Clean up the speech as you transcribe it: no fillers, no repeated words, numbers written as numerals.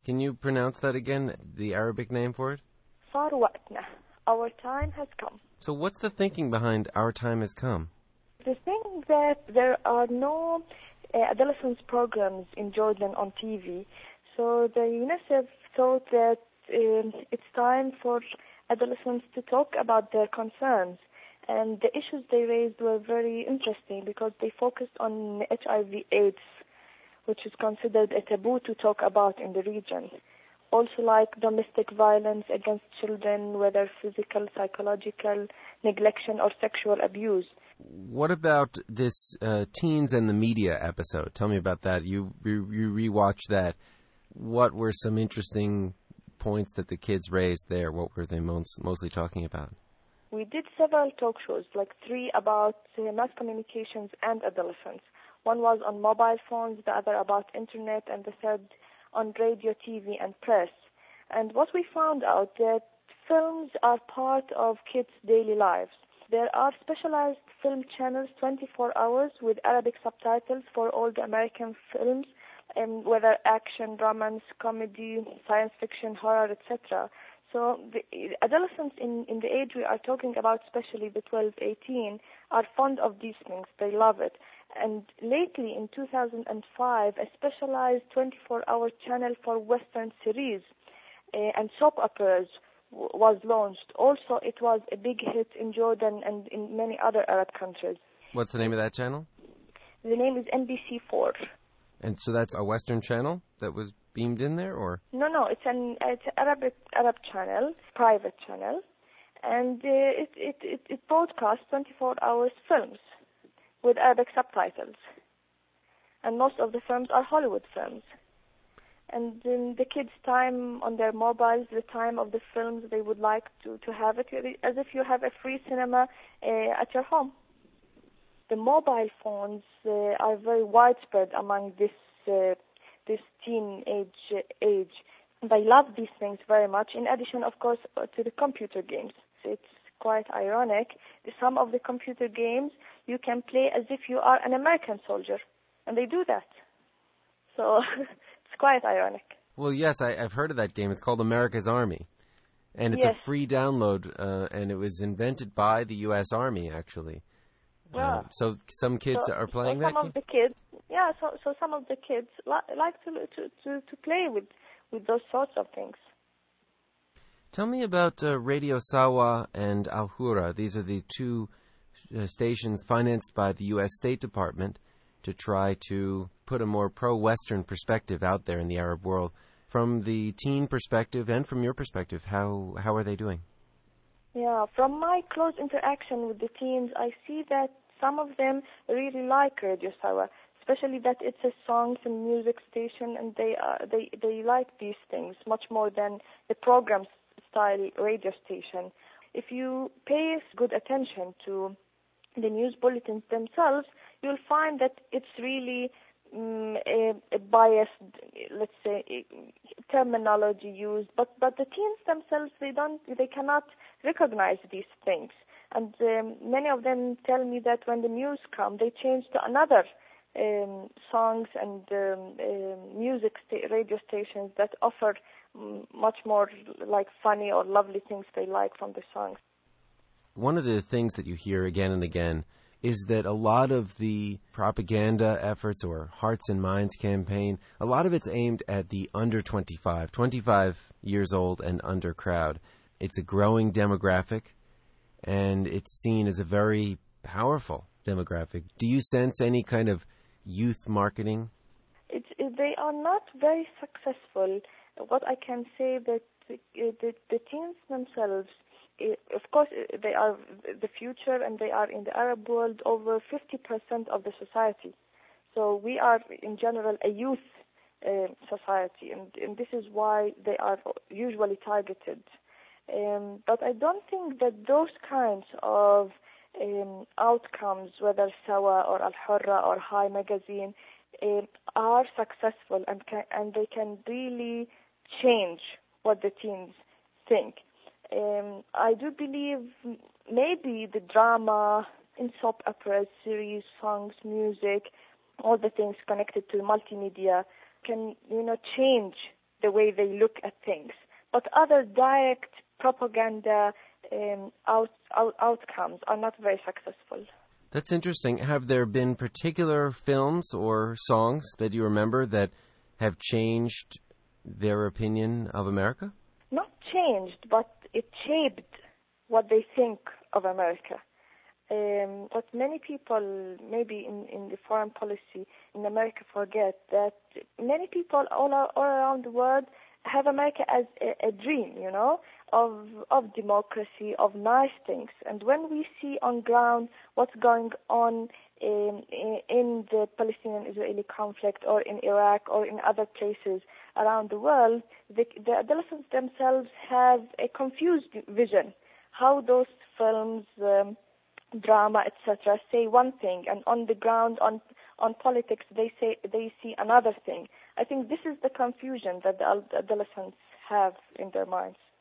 Can you pronounce that again, the Arabic name for it? صار وقتنا. Our time has come. So what's the thinking behind Our Time Has Come? The thing that there are no adolescence programs in Jordan on TV, so the UNICEF thought that it's time for adolescents to talk about their concerns. And the issues they raised were very interesting because they focused on HIV/AIDS, which is considered a taboo to talk about in the region. Also like domestic violence against children, whether physical, psychological, neglection, or sexual abuse. What about this Teens and the Media episode? Tell me about that. You rewatched that. What were some interesting points that the kids raised there? What were they mostly talking about? We did several talk shows, like 3 about mass communications and adolescence. One was on mobile phones, the other about internet, and the third on radio, TV, and press. And what we found out that films are part of kids' daily lives. There are specialized film channels 24 hours with Arabic subtitles for all the American films, whether action, romance, comedy, science fiction, horror, etc. So the adolescents in the age we are talking about, especially the 12-18, are fond of these things. They love it. And lately, in 2005, a specialized 24-hour channel for Western series and soap operas was launched. Also, it was a big hit in Jordan and in many other Arab countries. What's the name of that channel? The name is NBC4. And so that's a Western channel that was beamed in there, or? No, it's an Arab channel, private channel, and it broadcasts 24 hours films with Arabic subtitles. And most of the films are Hollywood films. And in the kids' time on their mobiles, the time of the films, they would like to have it as if you have a free cinema at your home. The mobile phones are very widespread among this teenage age. They love these things very much, in addition, of course, to the computer games. So it's quite ironic. Some of the computer games you can play as if you are an American soldier, and they do that. So it's quite ironic. Well, yes, I've heard of that game. It's called America's Army, and it's a free download, and it was invented by the U.S. Army, actually. Yeah. So some kids are playing that game? Some of the kids, so some of the kids like to play with those sorts of things. Tell me about Radio Sawa and Al Hura. These are the 2 stations financed by the U.S. State Department to try to put a more pro-Western perspective out there in the Arab world. From the teen perspective and from your perspective, how are they doing? Yeah, from my close interaction with the teens, I see that some of them really like Radio Sawa, especially that it's a songs and music station, and they like these things much more than the program-style radio station. If you pay good attention to the news bulletins themselves, you'll find that it's really a biased, let's say, terminology used. But the teens themselves, they cannot recognize these things. And many of them tell me that when the news come, they change to another songs and music radio stations that offer much more like funny or lovely things they like from the songs. One of the things that you hear again and again is that a lot of the propaganda efforts or Hearts and Minds campaign, a lot of it's aimed at the under 25 years old and under crowd. It's a growing demographic, and it's seen as a very powerful demographic. Do you sense any kind of youth marketing? They are not very successful. What I can say that the teens themselves, of course, they are the future, and they are in the Arab world over 50% of the society. So we are, in general, a youth society, and this is why they are usually targeted. But I don't think that those kinds of outcomes, whether Sawa or Al-Hurra or High Magazine, are successful and they can really change what the teens think. I do believe maybe the drama in soap operas, series, songs, music, all the things connected to multimedia can, change the way they look at things. But other direct propaganda outcomes are not very successful. That's interesting. Have there been particular films or songs that you remember that have changed their opinion of America? Not changed, but it shaped what they think of America. What many people, maybe in the foreign policy in America, forget that many people all around the world have America as a dream, of democracy, of nice things. And when we see on ground what's going on in the Palestinian-Israeli conflict, or in Iraq, or in other places around the world, the adolescents themselves have a confused vision. How those films, drama, etc., say one thing, and on the ground, on politics, they see another thing. I think this is the confusion that the adolescents have in their minds.